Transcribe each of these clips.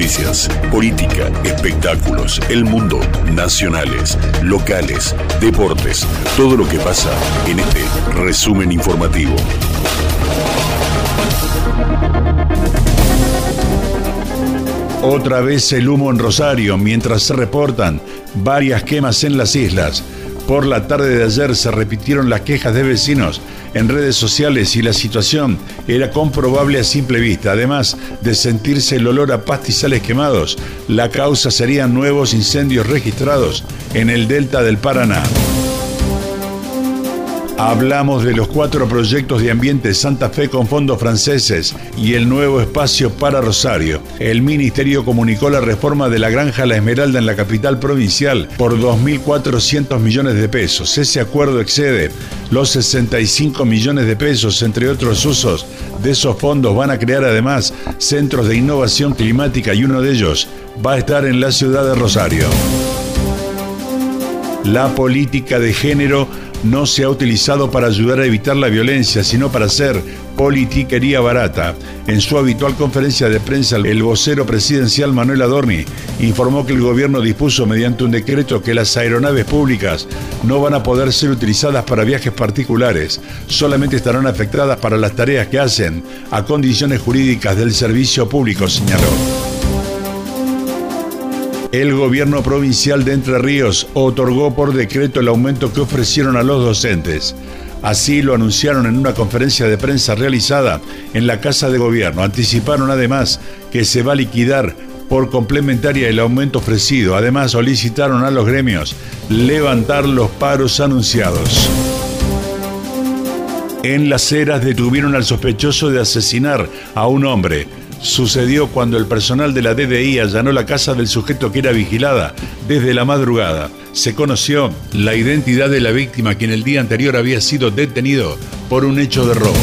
noticias, política, espectáculos, el mundo, nacionales, locales, deportes, todo lo que pasa en este resumen informativo. Otra vez el humo en Rosario, mientras se reportan varias quemas en las islas. Por la tarde de ayer se repitieron las quejas de vecinos en redes sociales y la situación era comprobable a simple vista. Además de sentirse el olor a pastizales quemados, la causa serían nuevos incendios registrados en el delta del Paraná. Hablamos de los 4 proyectos de ambiente Santa Fe con fondos franceses y el nuevo espacio para Rosario. El Ministerio comunicó la reforma de la Granja La Esmeralda en la capital provincial por 2.400 millones de pesos. Ese acuerdo excede los 65 millones de pesos, entre otros usos. De esos fondos van a crear además centros de innovación climática y uno de ellos va a estar en la ciudad de Rosario. La política de género no se ha utilizado para ayudar a evitar la violencia, sino para hacer politiquería barata. En su habitual conferencia de prensa, el vocero presidencial Manuel Adorni informó que el gobierno dispuso mediante un decreto que las aeronaves públicas no van a poder ser utilizadas para viajes particulares, solamente estarán afectadas para las tareas que hacen a condiciones jurídicas del servicio público, señaló. El gobierno provincial de Entre Ríos otorgó por decreto el aumento que ofrecieron a los docentes. Así lo anunciaron en una conferencia de prensa realizada en la Casa de Gobierno. Anticiparon además que se va a liquidar por complementaria el aumento ofrecido. Además solicitaron a los gremios levantar los paros anunciados. En Las Heras detuvieron al sospechoso de asesinar a un hombre. Sucedió cuando el personal de la DDI allanó la casa del sujeto que era vigilada desde la madrugada. Se conoció la identidad de la víctima, quien el día anterior había sido detenido por un hecho de robo.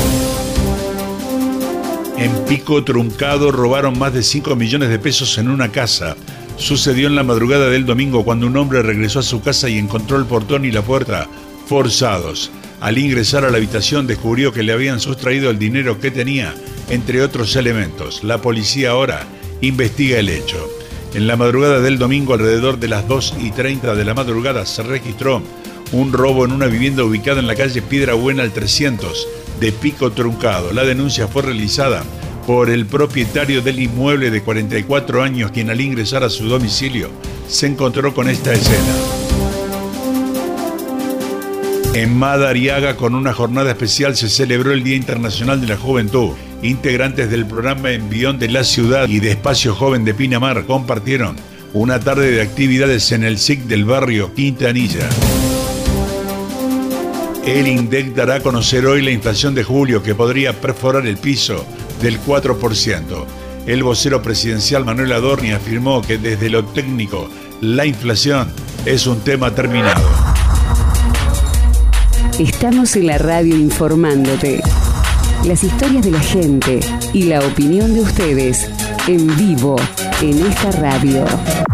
En Pico Truncado robaron más de 5 millones de pesos en una casa. Sucedió en la madrugada del domingo cuando un hombre regresó a su casa y encontró el portón y la puerta forzados. Al ingresar a la habitación descubrió que le habían sustraído el dinero que tenía, entre otros elementos. La policía ahora investiga el hecho. En la madrugada del domingo, alrededor de las 2:30 de la madrugada, se registró un robo en una vivienda ubicada en la calle Piedra Buena al 300 de Pico Truncado. La denuncia fue realizada por el propietario del inmueble de 44 años, quien al ingresar a su domicilio se encontró con esta escena. En Madariaga, con una jornada especial, se celebró el Día Internacional de la Juventud. Integrantes del programa Envión de la Ciudad y de Espacio Joven de Pinamar compartieron una tarde de actividades en el SIC del barrio Quintanilla. El INDEC dará a conocer hoy la inflación de julio, que podría perforar el piso del 4%. El vocero presidencial Manuel Adorni afirmó que desde lo técnico la inflación es un tema terminado. Estamos en la radio informándote. Las historias de la gente y la opinión de ustedes en vivo en esta radio.